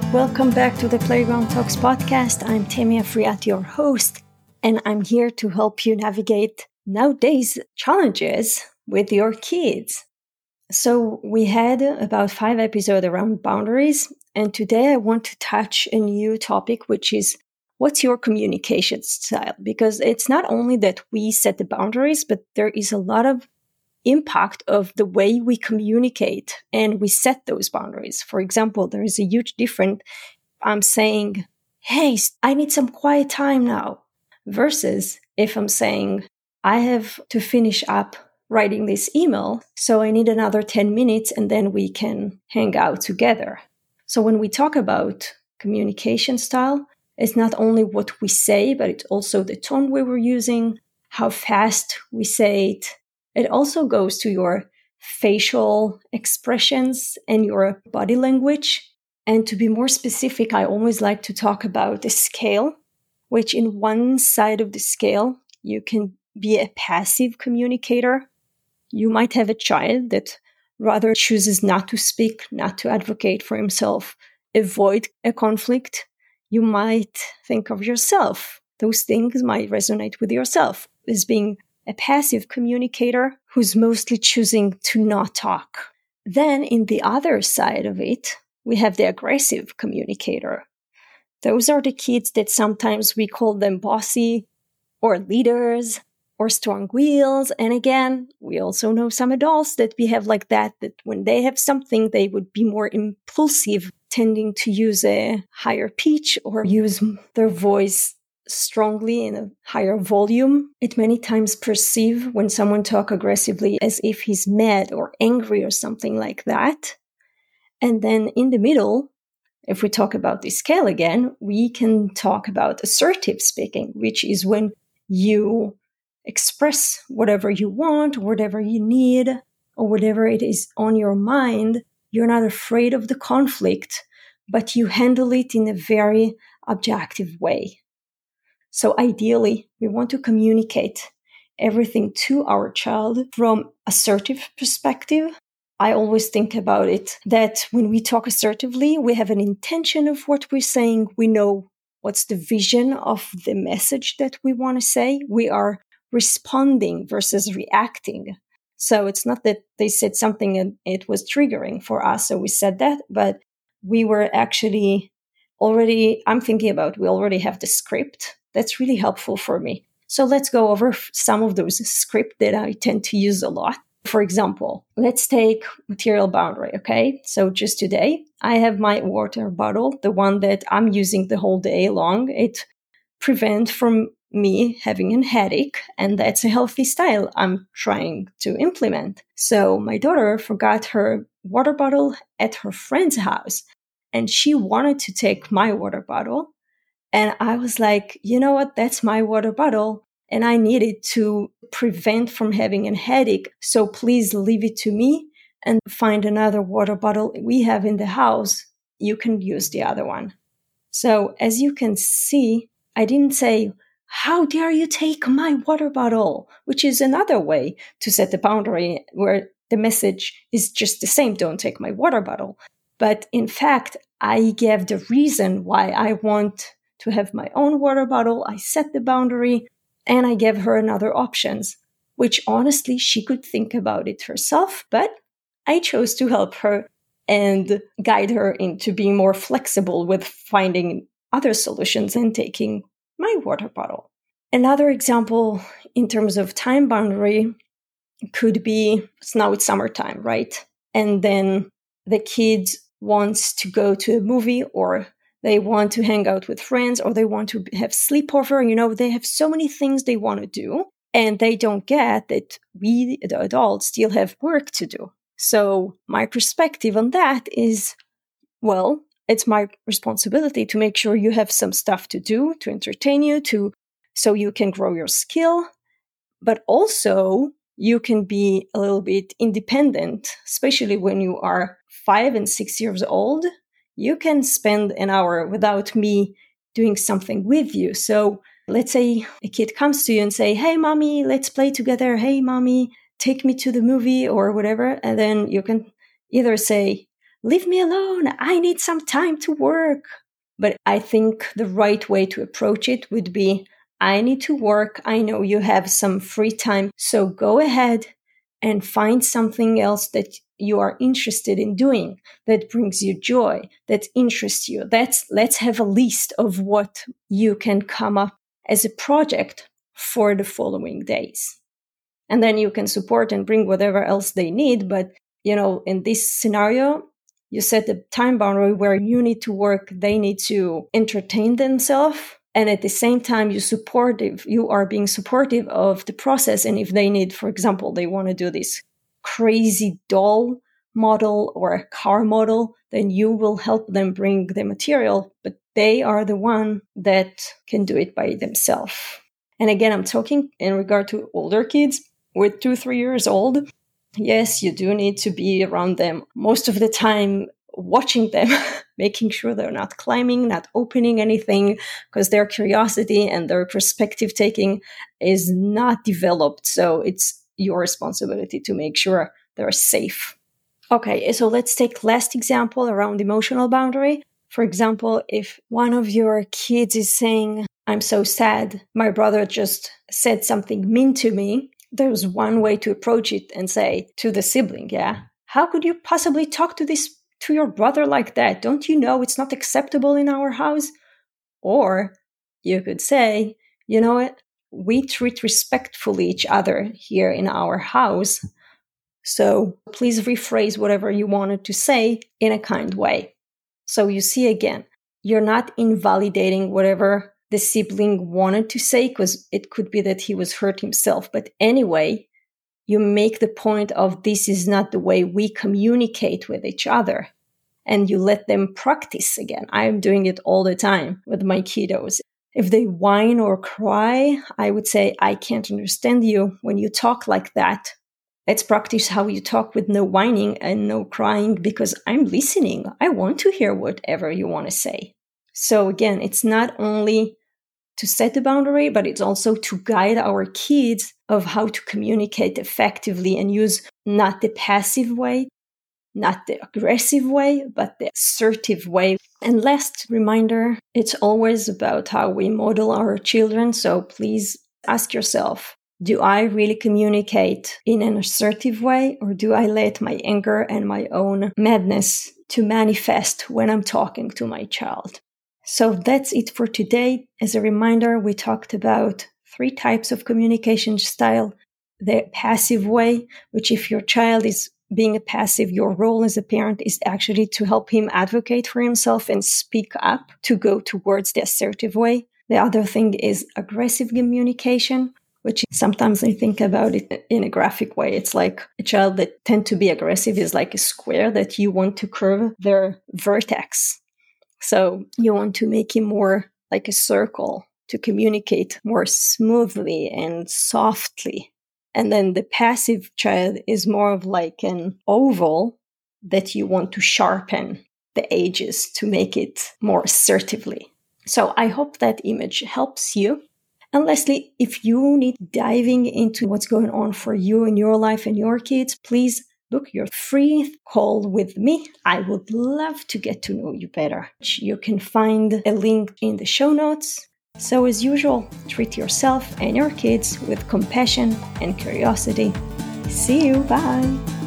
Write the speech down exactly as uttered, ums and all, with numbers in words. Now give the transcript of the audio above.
Welcome back to the Playground Talks podcast. I'm Temia Friat, your host, and I'm here to help you navigate nowadays challenges with your kids. So we had about five episodes around boundaries, and today I want to touch a new topic, which is what's your communication style? Because it's not only that we set the boundaries, but there is a lot of impact of the way we communicate and we set those boundaries. For example, there is a huge difference. I'm saying, hey, I need some quiet time now, versus if I'm saying, I have to finish up writing this email, so I need another ten minutes and then we can hang out together. So when we talk about communication style, it's not only what we say, but it's also the tone we were using, how fast we say it. It also goes to your facial expressions and your body language. And to be more specific, I always like to talk about the scale, which in one side of the scale, you can be a passive communicator. You might have a child that rather chooses not to speak, not to advocate for himself, avoid a conflict. You might think of yourself. Those things might resonate with yourself as being a passive communicator who's mostly choosing to not talk. Then in the other side of it, we have the aggressive communicator. Those are the kids that sometimes we call them bossy or leaders or strong wheels. And again, we also know some adults that behave like that, that when they have something, they would be more impulsive, tending to use a higher pitch or use their voice strongly in a higher volume. It many times perceive when someone talks aggressively as if he's mad or angry or something like that. And then in the middle, if we talk about the scale again, we can talk about assertive speaking, which is when you express whatever you want, whatever you need, or whatever it is on your mind. You're not afraid of the conflict, but you handle it in a very objective way. So ideally, we want to communicate everything to our child from assertive perspective. I always think about it that when we talk assertively, we have an intention of what we're saying. We know what's the vision of the message that we want to say. We are responding versus reacting. So it's not that they said something and it was triggering for us, so we said that, but we were actually already, I'm thinking about, we already have the script. That's really helpful for me. So let's go over some of those scripts that I tend to use a lot. For example, let's take material boundary, okay? So just today, I have my water bottle, the one that I'm using the whole day long. It prevents from me having a headache, and that's a healthy style I'm trying to implement. So my daughter forgot her water bottle at her friend's house, and she wanted to take my water bottle. And I was like, you know what? That's my water bottle. And I need it to prevent from having a headache. So please leave it to me and find another water bottle we have in the house. You can use the other one. So as you can see, I didn't say, how dare you take my water bottle? Which is another way to set the boundary where the message is just the same. Don't take my water bottle. But in fact, I gave the reason why I want to have my own water bottle. I set the boundary and I gave her another options, which honestly, she could think about it herself, but I chose to help her and guide her into being more flexible with finding other solutions and taking my water bottle. Another example in terms of time boundary could be, so now it's summertime, right? And then the kids wants to go to a movie, or they want to hang out with friends, or they want to have sleepover. You know, they have so many things they want to do, and they don't get that we, the adults, still have work to do. So my perspective on that is, well, it's my responsibility to make sure you have some stuff to do, to entertain you, to so you can grow your skill, but also you can be a little bit independent, especially when you are five and six years old. You can spend an hour without me doing something with you. So let's say a kid comes to you and say, hey, mommy, let's play together. Hey, mommy, take me to the movie or whatever. And then you can either say, leave me alone. I need some time to work. But I think the right way to approach it would be, I need to work. I know you have some free time. So go ahead and find something else that you are interested in doing, that brings you joy, that interests you. That's, let's have a list of what you can come up as a project for the following days. And then you can support and bring whatever else they need. But, you know, in this scenario, you set a time boundary where you need to work, they need to entertain themselves. And at the same time, you supportive, you are being supportive of the process. And if they need, for example, they want to do this crazy doll model or a car model, then you will help them bring the material, but they are the one that can do it by themselves. And again, I'm talking in regard to older kids with two, three years old. Yes, you do need to be around them most of the time, watching them, making sure they're not climbing, not opening anything, because their curiosity and their perspective taking is not developed. So it's your responsibility to make sure they're safe. Okay, so let's take last example around emotional boundary. For example, if one of your kids is saying, I'm so sad, my brother just said something mean to me, there's one way to approach it and say to the sibling, yeah, how could you possibly talk to this to your brother like that? Don't you know it's not acceptable in our house? Or you could say, you know what, we treat respectfully each other here in our house. So please rephrase whatever you wanted to say in a kind way. So you see, again, you're not invalidating whatever the sibling wanted to say, because it could be that he was hurt himself. But anyway, you make the point of this is not the way we communicate with each other. And you let them practice again. I'm doing it all the time with my kiddos. If they whine or cry, I would say, I can't understand you when you talk like that. Let's practice how you talk with no whining and no crying, because I'm listening. I want to hear whatever you want to say. So again, it's not only to set the boundary, but it's also to guide our kids of how to communicate effectively and use not the passive way, not the aggressive way, but the assertive way. And last reminder, it's always about how we model our children. So please ask yourself, do I really communicate in an assertive way, or do I let my anger and my own madness to manifest when I'm talking to my child? So that's it for today. As a reminder, we talked about three types of communication style. The passive way, which if your child is being a passive, your role as a parent is actually to help him advocate for himself and speak up to go towards the assertive way. The other thing is aggressive communication, which sometimes I think about it in a graphic way. It's like a child that tend to be aggressive is like a square that you want to curve their vertex. So you want to make him more like a circle to communicate more smoothly and softly. And then the passive child is more of like an oval that you want to sharpen the edges to make it more assertively. So I hope that image helps you. And lastly, if you need diving into what's going on for you in your life and your kids, please book your free call with me. I would love to get to know you better. You can find a link in the show notes. So as usual, treat yourself and your kids with compassion and curiosity. See you. Bye.